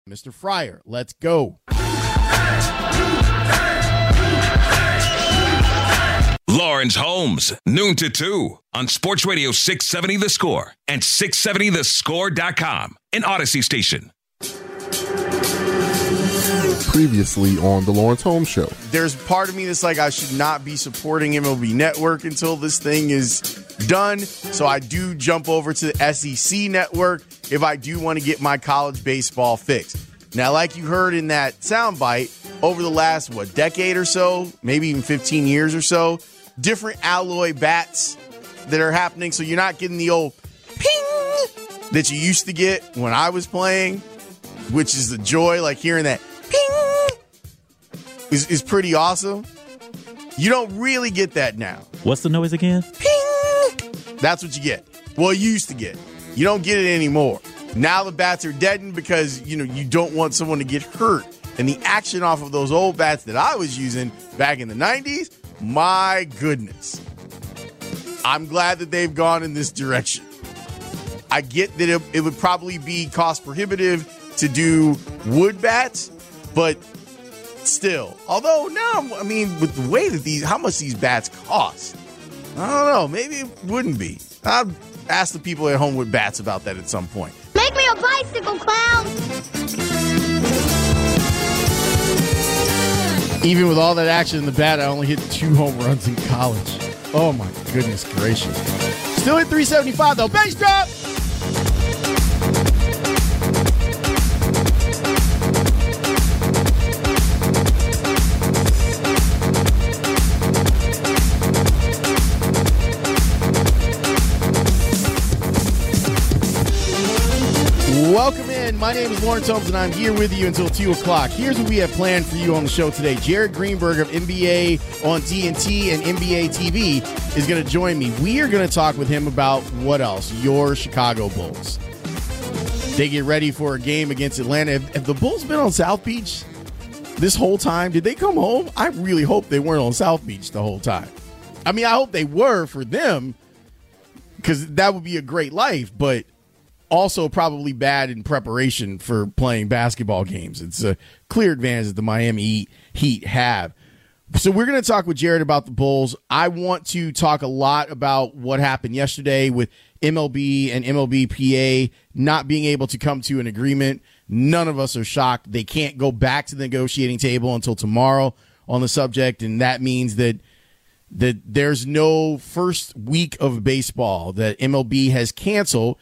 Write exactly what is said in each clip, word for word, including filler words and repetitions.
Mister Fryer, let's go. Lawrence Holmes, noon to two on Sports Radio six seventy The Score and six seventy the score dot com, an Odyssey station. Previously on the Lawrence Holmes Show. There's part of me that's like I should not be supporting M L B Network until this thing is done. So I do jump over to the S E C Network if I do want to get my college baseball fix. Now, like you heard in that soundbite, over the last, what, decade or so, maybe even fifteen years or so, different alloy bats that are happening. So you're not getting the old ping that you used to get when I was playing, which is the joy, like hearing that ping is, is pretty awesome. You don't really get that now. What's the noise again? Ping! That's what you get. Well, you used to get. You don't get it anymore. Now the bats are deadened because, you know, you don't want someone to get hurt. And the action off of those old bats that I was using back in the nineties, my goodness. I'm glad that they've gone in this direction. I get that it, it would probably be cost prohibitive to do wood bats, but still. Although now, I mean, with the way that these, how much these bats cost, I don't know. Maybe it wouldn't be. I'll ask the people at home with bats about that at some point. Make me a bicycle, clown! Even with all that action in the bat, I only hit two home runs in college. Oh, my goodness gracious. Still hit three seventy-five, though. Base drop! Welcome in. My name is Lawrence Holmes, and I'm here with you until two o'clock. Here's what we have planned for you on the show today. Jared Greenberg of N B A on T N T and N B A T V is going to join me. We are going to talk with him about what else? Your Chicago Bulls. They get ready for a game against Atlanta. Have, have the Bulls been on South Beach this whole time? Did they come home? I really hope they weren't on South Beach the whole time. I mean, I hope they were for them because that would be a great life, but also probably bad in preparation for playing basketball games. It's a clear advantage that the Miami Heat have. So we're going to talk with Jared about the Bulls. I want to talk a lot about what happened yesterday with M L B and M L B P A not being able to come to an agreement. None of us are shocked. They can't go back to the negotiating table until tomorrow on the subject, and that means that that there's no first week of baseball that M L B has canceled.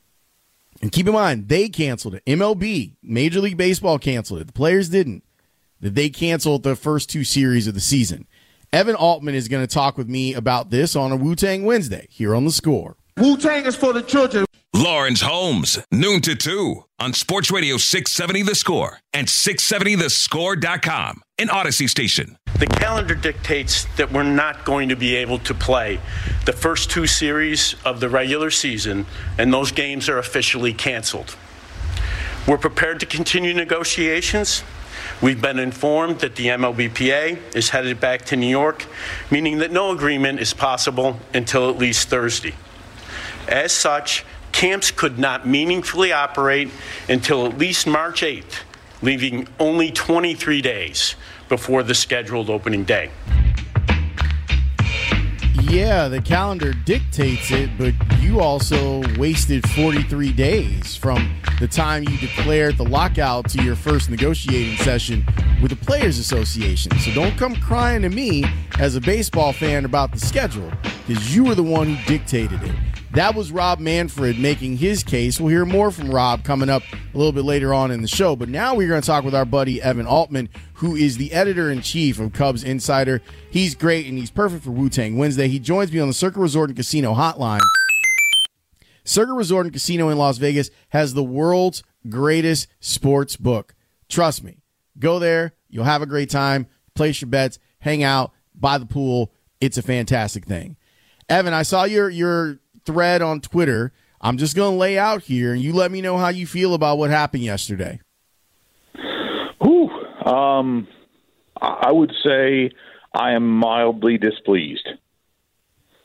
And keep in mind, they canceled it. M L B, Major League Baseball, canceled it. The players didn't. That they canceled the first two series of the season. Evan Altman is going to talk with me about this on a Wu-Tang Wednesday here on The Score. Wu-Tang is for the children. Lawrence Holmes, noon to two on Sports Radio six seventy The Score and six seventy the score dot com, an Odyssey station. The calendar dictates that we're not going to be able to play the first two series of the regular season, and those games are officially canceled. We're prepared to continue negotiations. We've been informed that the M L B P A is headed back to New York, meaning that no agreement is possible until at least Thursday. As such, camps could not meaningfully operate until at least March eighth, leaving only twenty-three days before the scheduled opening day. Yeah, the calendar dictates it, but you also wasted forty-three days from the time you declared the lockout to your first negotiating session with the Players Association. So don't come crying to me as a baseball fan about the schedule, because you were the one who dictated it. That was Rob Manfred making his case. We'll hear more from Rob coming up a little bit later on in the show. But now we're going to talk with our buddy Evan Altman, who is the editor-in-chief of Cubs Insider. He's great, and he's perfect for Wu-Tang Wednesday. He joins me on the Circa Resort and Casino hotline. Circa Resort and Casino in Las Vegas has the world's greatest sports book. Trust me. Go there. You'll have a great time. Place your bets. Hang out. By the pool. It's a fantastic thing. Evan, I saw your your thread on Twitter. I'm just going to lay out here, and you let me know how you feel about what happened yesterday. Whew. Um, I would say I am mildly displeased.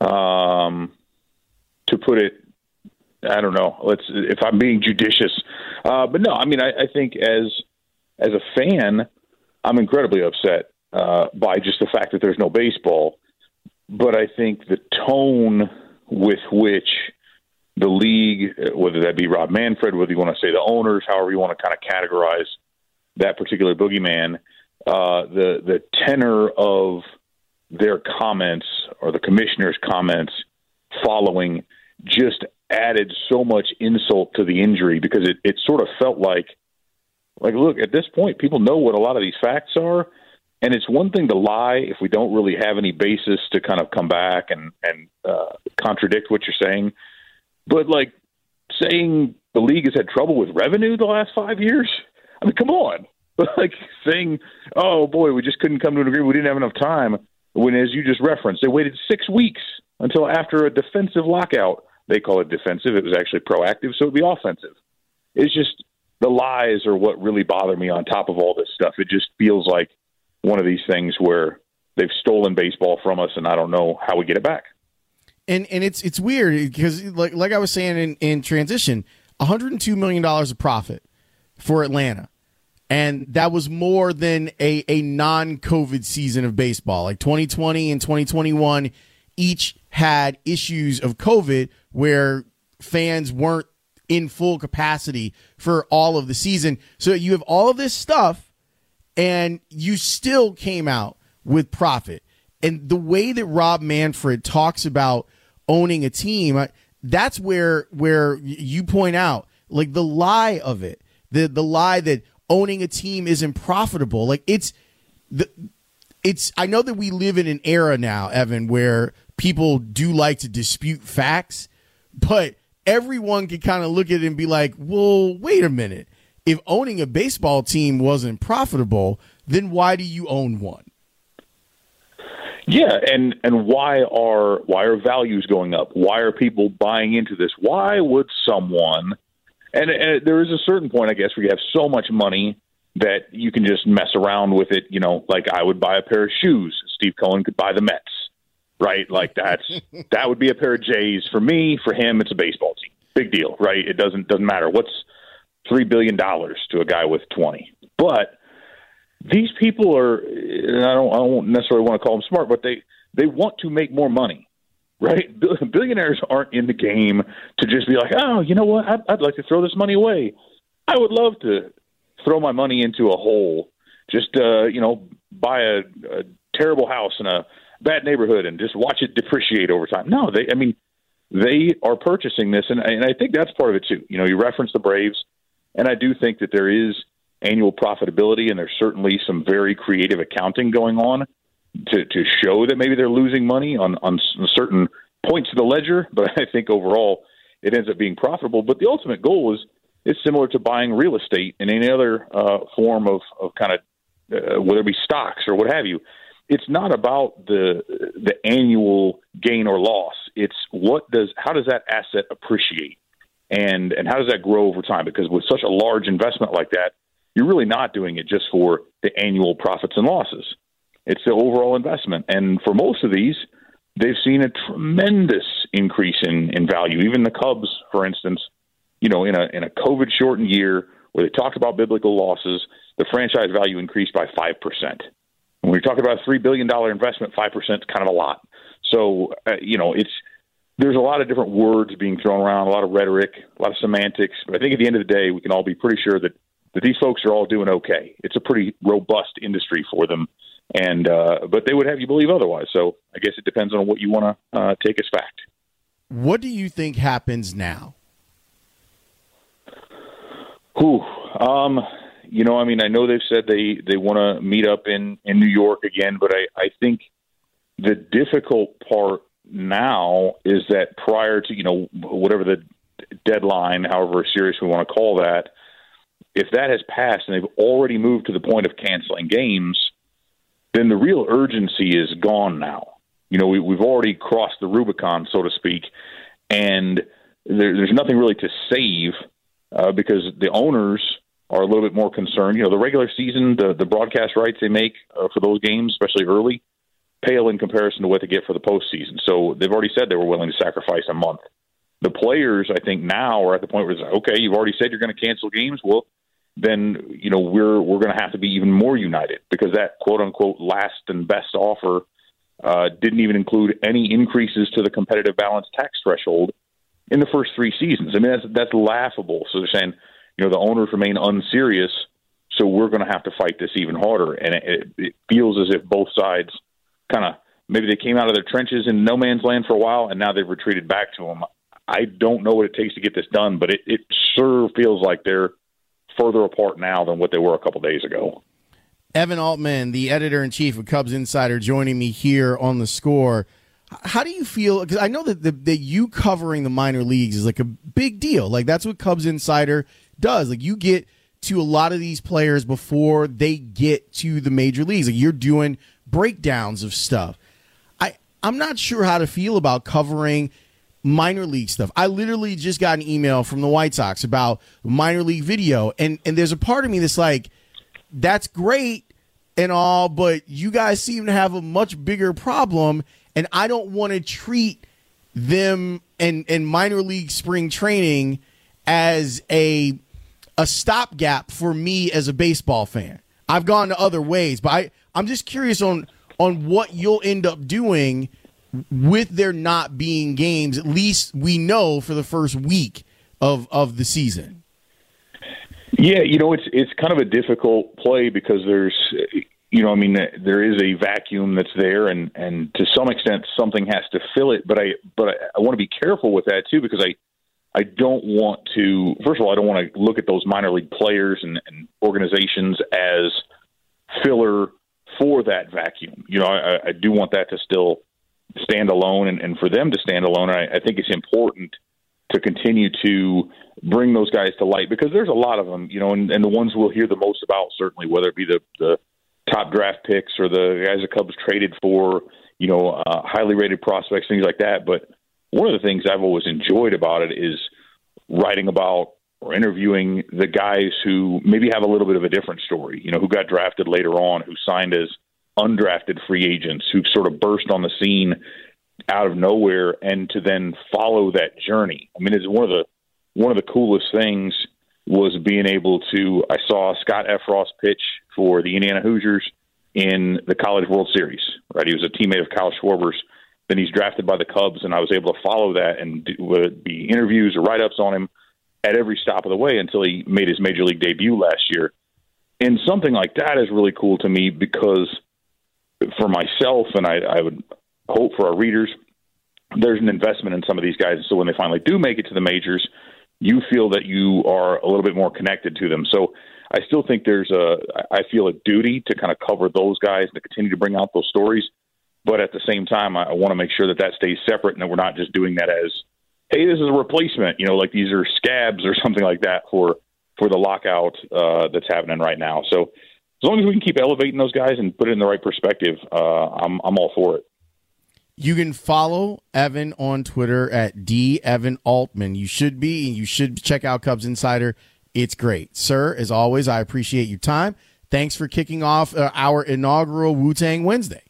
Um, to put it, I don't know. Let's, if I'm being judicious, Uh, but no, I mean, I, I think as as a fan, I'm incredibly upset uh, by just the fact that there's no baseball. But I think the tone with which the league, whether that be Rob Manfred, whether you want to say the owners, however you want to kind of categorize that particular boogeyman, uh, the the tenor of their comments or the commissioner's comments following just added so much insult to the injury, because it, it sort of felt like, like, look, at this point, people know what a lot of these facts are, and it's one thing to lie if we don't really have any basis to kind of come back and, and uh, contradict what you're saying. But, like, saying the league has had trouble with revenue the last five years, I mean, come on. Like, saying, oh, boy, we just couldn't come to an agreement, we didn't have enough time, when, as you just referenced, they waited six weeks until after a defensive lockout. They call it defensive. It was actually proactive, so it would be offensive. It's just the lies are what really bother me on top of all this stuff. It just feels like one of these things where they've stolen baseball from us, and I don't know how we get it back. And and it's it's weird because, like like I was saying in, in transition, one hundred two million dollars of profit for Atlanta. And that was more than a, a non-COVID season of baseball. Like twenty twenty and twenty twenty-one each had issues of COVID where fans weren't in full capacity for all of the season. So you have all of this stuff, and you still came out with profit. And the way that Rob Manfred talks about owning a team, that's where where you point out, like, the lie of it, the the lie that owning a team isn't profitable. Like, it's the it's I know that we live in an era now, Evan, where people do like to dispute facts, but everyone can kind of look at it and be like, well, wait a minute. If owning a baseball team wasn't profitable, then why do you own one? Yeah, and, and why are why are values going up? Why are people buying into this? Why would someone, and, and there is a certain point, I guess, where you have so much money that you can just mess around with it. You know, like I would buy a pair of shoes. Steve Cohen could buy the Mets, right? Like that's that would be a pair of J's. For me, for him, it's a baseball team. Big deal, right? It doesn't doesn't matter. What's three billion dollars to a guy with twenty? But these people are, and I don't, I don't necessarily want to call them smart, but they, they want to make more money, right? Billionaires aren't in the game to just be like, oh, you know what? I'd, I'd like to throw this money away. I would love to throw my money into a hole, just, uh, you know, buy a, a terrible house in a bad neighborhood and just watch it depreciate over time. No, they, I mean, they are purchasing this, and, and I think that's part of it too. You know, you reference the Braves, and I do think that there is annual profitability, and there's certainly some very creative accounting going on to, to show that maybe they're losing money on, on certain points of the ledger, but I think overall it ends up being profitable. But the ultimate goal is is similar to buying real estate in any other uh, form of, of kind of, uh, whether it be stocks or what have you. It's not about the the annual gain or loss. It's what does how does that asset appreciate, and and how does that grow over time? Because with such a large investment like that, you're really not doing it just for the annual profits and losses. It's the overall investment. And for most of these, they've seen a tremendous increase in, in value. Even the Cubs, for instance, you know, in a in a COVID-shortened year where they talked about biblical losses, the franchise value increased by five percent. When we're talking about a three billion dollars investment, five percent is kind of a lot. So, uh, you know, it's there's a lot of different words being thrown around, a lot of rhetoric, a lot of semantics. But I think at the end of the day, we can all be pretty sure that that these folks are all doing okay. It's a pretty robust industry for them, and uh, but they would have you believe otherwise. So I guess it depends on what you want to uh, take as fact. What do you think happens now? Whew. Um, you know, I mean, I know they've said they, they want to meet up in, in New York again, but I, I think the difficult part now is that prior to, you know, whatever the deadline, however serious we want to call that, if that has passed and they've already moved to the point of canceling games, then the real urgency is gone now. You know, we, we've already crossed the Rubicon, so to speak, and there, there's nothing really to save uh, because the owners are a little bit more concerned. You know, the regular season, the, the broadcast rights they make uh, for those games, especially early, pale in comparison to what they get for the postseason. So they've already said they were willing to sacrifice a month. The players, I think, now are at the point where it's like, okay, you've already said you're going to cancel games. Well, then, you know, we're we're going to have to be even more united, because that quote-unquote last and best offer uh, didn't even include any increases to the competitive balance tax threshold in the first three seasons. I mean, that's that's laughable. So they're saying, you know, the owners remain unserious, so we're going to have to fight this even harder. And it, it feels as if both sides kind of, maybe they came out of their trenches in no man's land for a while, and now they've retreated back to them. I don't know what it takes to get this done, but it, it sure feels like they're further apart now than what they were a couple days ago. Evan Altman, the editor-in-chief of Cubs Insider, joining me here on The Score. How do you feel? Because I know that, the, that you covering the minor leagues is like a big deal. Like, that's what Cubs Insider does. Like, you get to a lot of these players before they get to the major leagues. Like, you're doing breakdowns of stuff. I, I'm not sure how to feel about covering minor league stuff. I literally just got an email from the White Sox about minor league video, and, and there's a part of me that's like, that's great and all, but you guys seem to have a much bigger problem, and I don't want to treat them and, and minor league spring training as a a stopgap for me as a baseball fan. I've gone to other ways, but I, I'm just curious on on what you'll end up doing with there not being games, at least we know for the first week of, of the season. Yeah, you know, it's it's kind of a difficult play because there's, you know, I mean, there is a vacuum that's there, and, and to some extent something has to fill it. But I but I, I want to be careful with that too, because I I don't want to. First of all, I don't want to look at those minor league players and, and organizations as filler for that vacuum. You know, I, I do want that to still stand alone, and, and for them to stand alone. I, I think it's important to continue to bring those guys to light, because there's a lot of them, you know, and, and the ones we'll hear the most about, certainly, whether it be the, the top draft picks or the guys the Cubs traded for, you know, uh, highly rated prospects, things like that. But one of the things I've always enjoyed about it is writing about or interviewing the guys who maybe have a little bit of a different story, you know, who got drafted later on, who signed as undrafted free agents, who sort of burst on the scene out of nowhere, and to then follow that journey. I mean, it's one of the one of the coolest things was being able to. I saw Scott Effross pitch for the Indiana Hoosiers in the College World Series. Right, he was a teammate of Kyle Schwarber's. Then he's drafted by the Cubs, and I was able to follow that and do, whether it be interviews or write-ups on him at every stop of the way until he made his major league debut last year. And something like that is really cool to me, because for myself, and I, I would hope for our readers, there's an investment in some of these guys. So when they finally do make it to the majors, you feel that you are a little bit more connected to them. So I still think there's a, I feel a duty to kind of cover those guys and to continue to bring out those stories. But at the same time, I, I want to make sure that that stays separate and that we're not just doing that as, hey, this is a replacement, you know, like these are scabs or something like that for, for the lockout uh, that's happening right now. So as long as we can keep elevating those guys and put it in the right perspective, uh, I'm I'm all for it. You can follow Evan on Twitter at D Evan Altman. You should be. You should check out Cubs Insider. It's great. Sir, as always, I appreciate your time. Thanks for kicking off uh, our inaugural Wu-Tang Wednesday.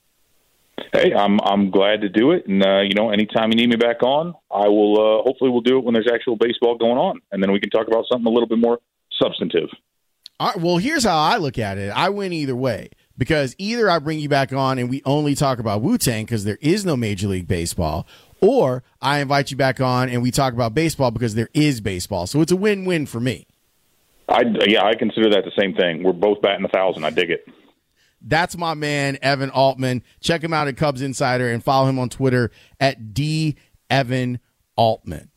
Hey, I'm I'm glad to do it. And, uh, you know, anytime you need me back on, I will, uh, hopefully we'll do it when there's actual baseball going on. And then we can talk about something a little bit more substantive. All right, well, here's how I look at it. I win either way, because either I bring you back on and we only talk about Wu-Tang because there is no Major League Baseball, or I invite you back on and we talk about baseball because there is baseball. So it's a win-win for me. I, yeah, I consider that the same thing. We're both batting a thousand. I dig it. That's my man, Evan Altman. Check him out at Cubs Insider and follow him on Twitter at D Evan Altman.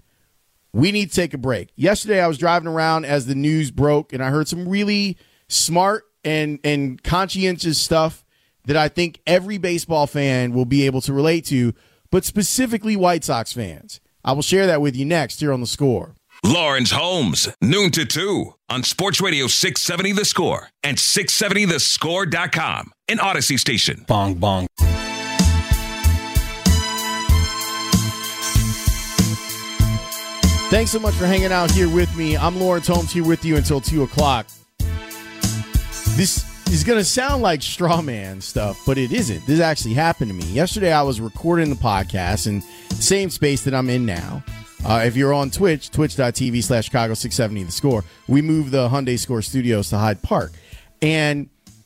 We need to take a break. Yesterday, I was driving around as the news broke, and I heard some really smart and, and conscientious stuff that I think every baseball fan will be able to relate to, but specifically White Sox fans. I will share that with you next here on The Score. Lawrence Holmes, noon to two on Sports Radio six seventy The Score and six seventy the score dot com, an Odyssey station. Bong, bong. Thanks so much for hanging out here with me. I'm Lawrence Holmes here with you until two o'clock. This is going to sound like straw man stuff, but it isn't. This actually happened to me. Yesterday I was recording the podcast in the same space that I'm in now Uh, if you're on Twitch, twitch.tv slash Chicago six seventy The Score, we moved the Hyundai Score Studios to Hyde Park. And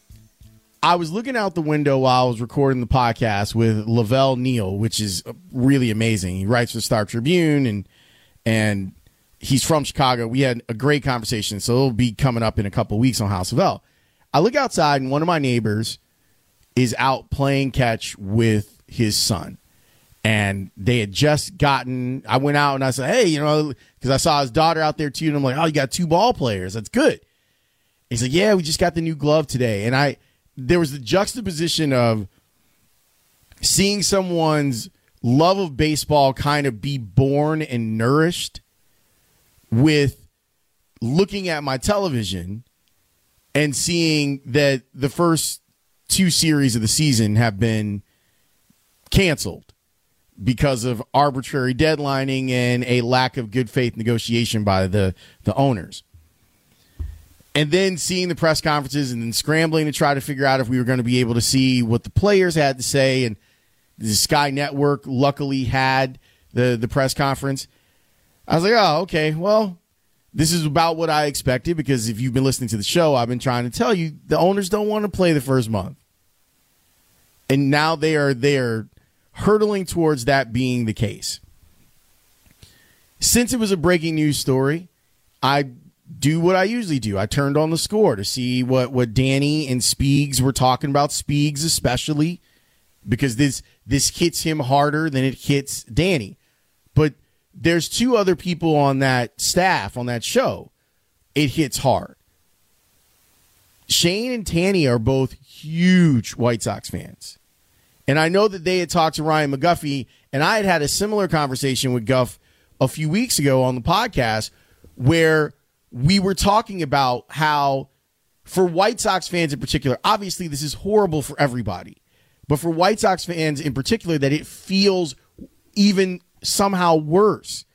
I was looking out the window while I was recording the podcast with Lavelle Neal, which is really amazing. He writes for the Star Tribune, and and he's from Chicago. We had a great conversation, so it'll be coming up in a couple of weeks on House of L. I look outside, and one of my neighbors is out playing catch with his son. And they had just gotten, I went out and I said, hey, you know, because I saw his daughter out there too. And I'm like, oh, you got two ball players. That's good. He's like, yeah, we just got the new glove today. And I, there was the juxtaposition of seeing someone's love of baseball kind of be born and nourished with looking at my television and seeing that the first two series of the season have been canceled because of arbitrary deadlining and a lack of good faith negotiation by the, the owners. And then seeing the press conferences and then scrambling to try to figure out if we were going to be able to see what the players had to say. And the Sky Network luckily had the, the press conference. I was like, oh, okay, well, this is about what I expected, because if you've been listening to the show, I've been trying to tell you the owners don't want to play the first month. And now they are there hurtling towards that being the case. Since it was a breaking news story, I do what I usually do. I turned on the Score to see what, what Danny and Speegs were talking about. Speegs especially, because this this hits him harder than it hits Danny. But there's two other people on that staff, on that show, it hits hard. Shane and Tanny are both huge White Sox fans. And I know that they had talked to Ryan McGuffey, and I had had a similar conversation with Guff a few weeks ago on the podcast where we were talking about how, for White Sox fans in particular, obviously this is horrible for everybody, but for White Sox fans in particular, that it feels even somehow worse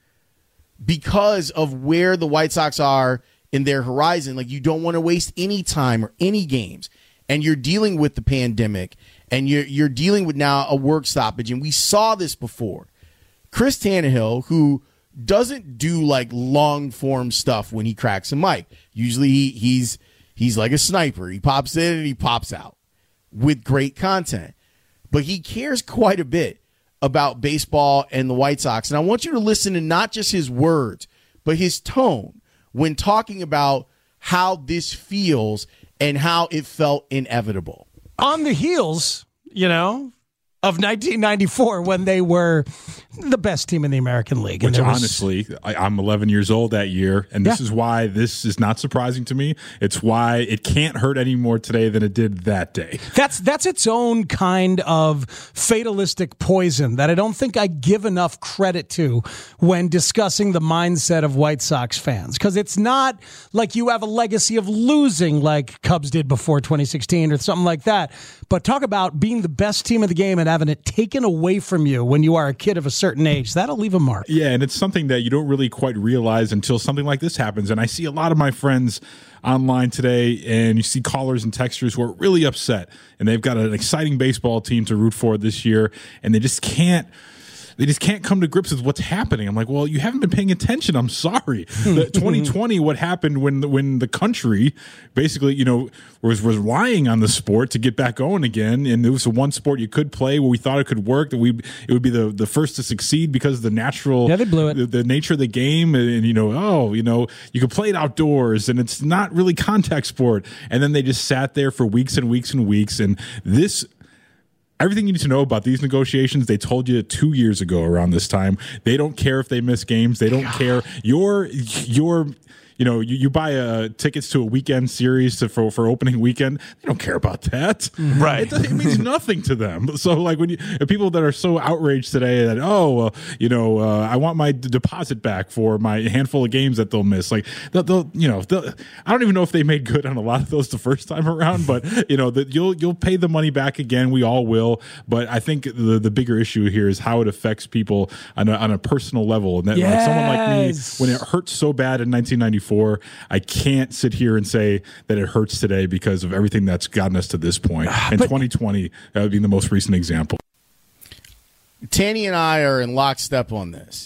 because of where the White Sox are in their horizon. Like, you don't want to waste any time or any games, and you're dealing with the pandemic. And you're, you're dealing with now a work stoppage. And we saw this before. Chris Tannehill, who doesn't do like long form stuff when he cracks a mic. Usually he, he's he's like a sniper. He pops in and he pops out with great content. But he cares quite a bit about baseball and the White Sox. And I want you to listen to not just his words, but his tone when talking about how this feels and how it felt inevitable. On the heels, you know, of nineteen ninety-four, when they were the best team in the American League. Which, and was, honestly, I, I'm eleven years old that year, and this yeah. is why this is not surprising to me. It's why it can't hurt any more today than it did that day. That's that's its own kind of fatalistic poison that I don't think I give enough credit to when discussing the mindset of White Sox fans, because it's not like you have a legacy of losing like Cubs did before twenty sixteen or something like that. But talk about being the best team of the game and having it taken away from you when you are a kid of a certain age. That'll leave a mark. Yeah, and it's something that you don't really quite realize until something like this happens. And I see a lot of my friends online today, and you see callers and texters who are really upset, and they've got an exciting baseball team to root for this year, and they just can't They just can't come to grips with what's happening. I'm like, well, you haven't been paying attention. I'm sorry. The twenty twenty, what happened when when the country basically, you know, was was relying on the sport to get back going again, and it was the one sport you could play where we thought it could work, that we it would be the, the first to succeed because of the natural, yeah, they blew it. The, the nature of the game, and, and you know, oh, you know, you could play it outdoors, and it's not really contact sport. And then they just sat there for weeks and weeks and weeks, and this. Everything you need to know about these negotiations, they told you two years ago around this time. They don't care if they miss games. They don't God. care. Your, your, you know, you, you buy uh, tickets to a weekend series to, for for opening weekend. They don't care about that, right? It, it means nothing to them. So, like when you people that are so outraged today that oh, uh, you know, uh, I want my d- deposit back for my handful of games that they'll miss. Like they'll, they'll you know, they'll, I don't even know if they made good on a lot of those the first time around, but you know, that you'll you'll pay the money back again. We all will. But I think the the bigger issue here is how it affects people on a, on a personal level. And that, yes. like someone like me, when it hurt so bad in nineteen ninety-four. I can't sit here and say that it hurts today because of everything that's gotten us to this point. In but, twenty twenty, that would be the most recent example. Tanny and I are in lockstep on this.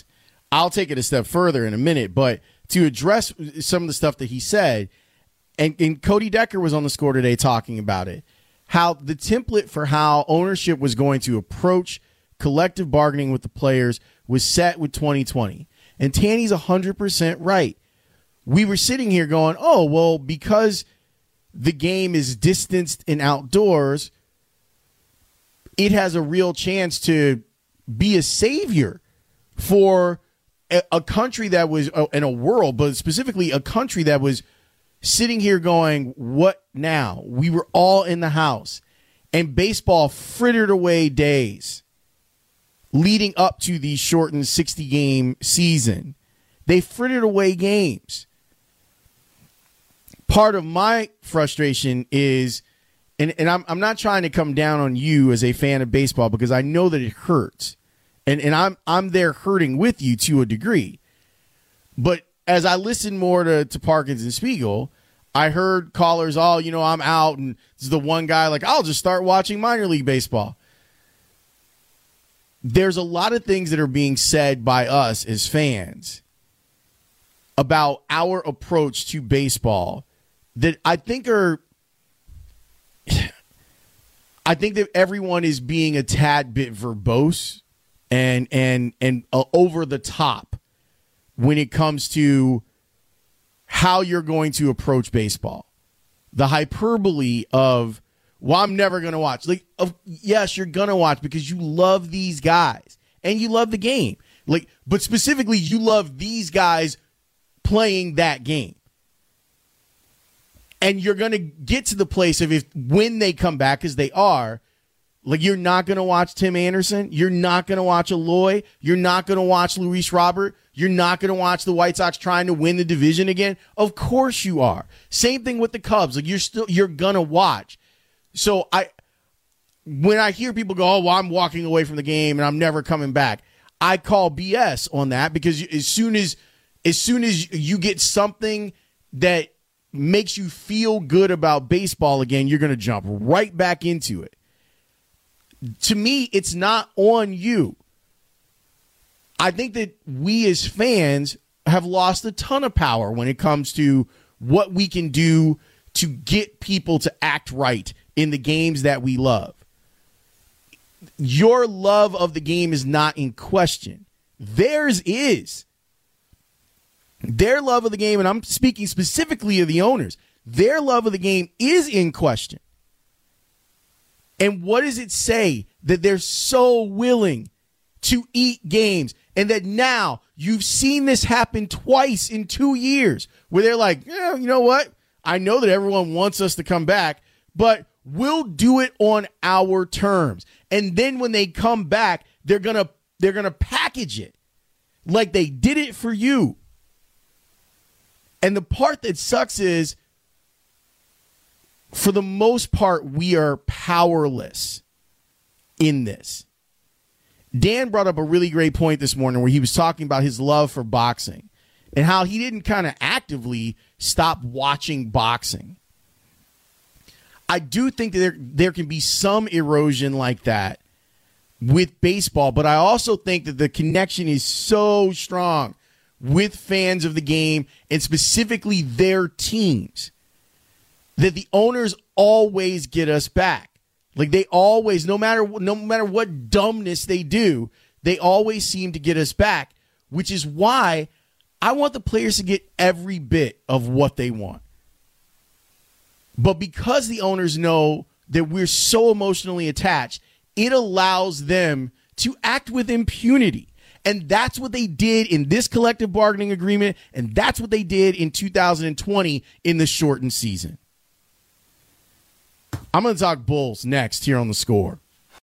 I'll take it a step further in a minute, but to address some of the stuff that he said, and, and Cody Decker was on the Score today talking about it, how the template for how ownership was going to approach collective bargaining with the players was set with twenty twenty. And Tanny's one hundred percent right. We were sitting here going, oh, well, because the game is distanced and outdoors, it has a real chance to be a savior for a, a country that was, uh, in a world, but specifically a country that was sitting here going, what now? We were all in the house, and baseball frittered away days leading up to the shortened sixty-game season. They frittered away games. Part of my frustration is, and, and I'm, I'm not trying to come down on you as a fan of baseball because I know that it hurts. And, and I'm, I'm there hurting with you to a degree. But as I listened more to, to Parkins and Spiegel, I heard callers, oh, you know, I'm out. And this is the one guy like, I'll just start watching minor league baseball. There's a lot of things that are being said by us as fans about our approach to baseball that I think are, I think that everyone is being a tad bit verbose and and and uh, over the top when it comes to how you're going to approach baseball. The hyperbole of, well, I'm never going to watch. Like, of, yes, you're going to watch because you love these guys and you love the game. Like, but specifically, you love these guys playing that game. And you're going to get to the place of if when they come back, as they are, like you're not going to watch Tim Anderson. You're not going to watch Eloy. You're not going to watch Luis Robert. You're not going to watch the White Sox trying to win the division again. Of course you are. Same thing with the Cubs. Like you're still, you're going to watch. So I, when I hear people go, oh, well, I'm walking away from the game and I'm never coming back, I call B S on that because as soon as, as soon as you get something that makes you feel good about baseball again, you're going to jump right back into it. To me, it's not on you. I think that we as fans have lost a ton of power when it comes to what we can do to get people to act right in the games that we love. Your love of the game is not in question. Theirs is. Their love of the game, and I'm speaking specifically of the owners, their love of the game is in question. And what does it say that they're so willing to eat games and that now you've seen this happen twice in two years where they're like, yeah, you know what? I know that everyone wants us to come back, but we'll do it on our terms. And then when they come back, they're going to they're going to package it like they did it for you. And the part that sucks is, for the most part, we are powerless in this. Dan brought up a really great point this morning where he was talking about his love for boxing and how he didn't kind of actively stop watching boxing. I do think that there, there can be some erosion like that with baseball, but I also think that the connection is so strong with fans of the game and specifically their teams that the owners always get us back. Like they always, no matter no matter what dumbness they do, they always seem to get us back, which is why I want the players to get every bit of what they want. But because the owners know that we're so emotionally attached, it allows them to act with impunity. And that's what they did in this collective bargaining agreement, and that's what they did in two thousand twenty in the shortened season. I'm going to talk Bulls next here on The Score.